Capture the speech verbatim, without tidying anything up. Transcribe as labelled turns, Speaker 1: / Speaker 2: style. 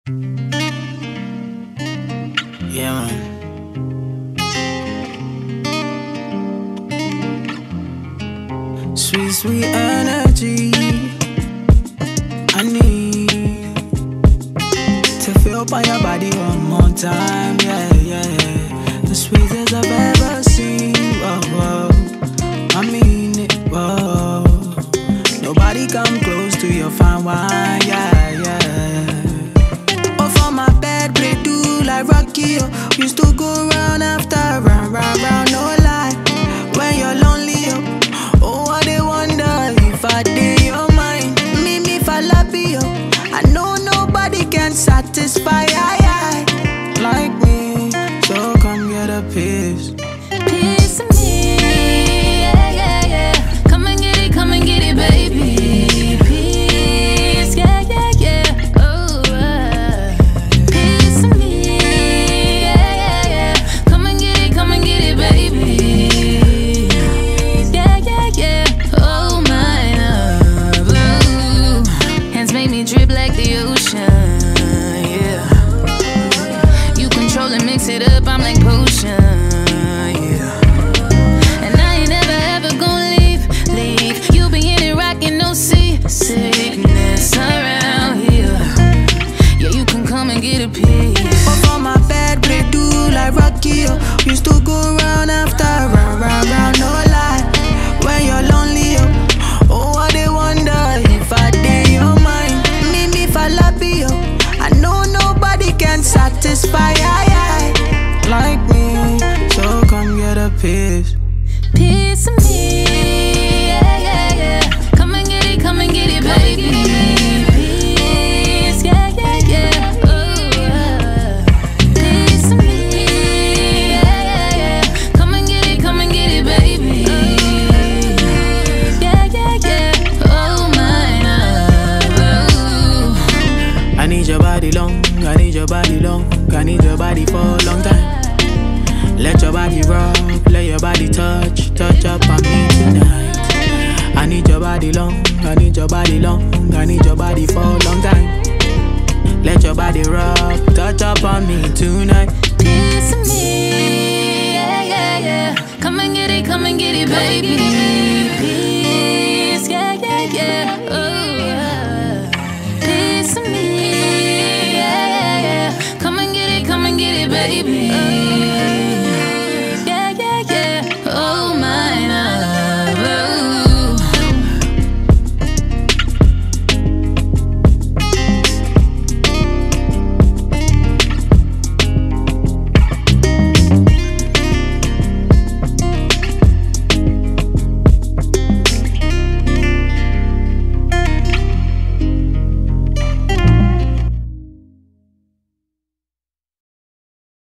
Speaker 1: Yeah, man. Sweet, sweet energy. I need to feel by your body one more time. Yeah, yeah. The sweetest I've ever seen. Whoa, whoa. I mean it. Whoa. Nobody come close to your fine wine. Yeah, yeah. Off on my bed, play do like Rocky. Oh. Used to go round after round, round, round. No lie. When you're lonely, oh, oh I they wonder if I did your mind. Me, me, falapio. I know nobody can satisfy I, I, like me. So come get a piece.
Speaker 2: Piece of me, yeah, yeah, yeah. Come and get it, come and get it, baby. Piece, yeah, yeah, yeah. Oh, uh. Piece of me, yeah, yeah, yeah. Come and get it, come and get it, baby. Yeah, yeah, yeah. Oh, my love, ooh. Hands make me drip like the ocean, yeah. You control and mix it up, I'm like potion. Sickness around here. Yeah, you can come and get a piece.
Speaker 1: Off on my bed, play do like Rocky. Oh. Used to go round after round, round, round. No lie. When you're lonely, oh, oh I they wonder if I did your mind. Me, me, falapio. I know nobody can satisfy I, I, like me. So come get a piece.
Speaker 2: Piece of me. Baby, peace, yeah, yeah, yeah. Ooh, uh, piece of me, yeah, yeah, yeah. Come and get it, come and get it, baby. Yeah, yeah, yeah. Oh my love. Ooh.
Speaker 1: I need your body long, I need your body long, I need your body for a long time. Let your body rock, let your body touch, touch up on me tonight. I need your body long, I need your body long, I need your body for a long time. Let your body rock, touch up on me tonight.
Speaker 2: Piece of me, yeah, yeah, yeah. Come and get it, come and get it, baby.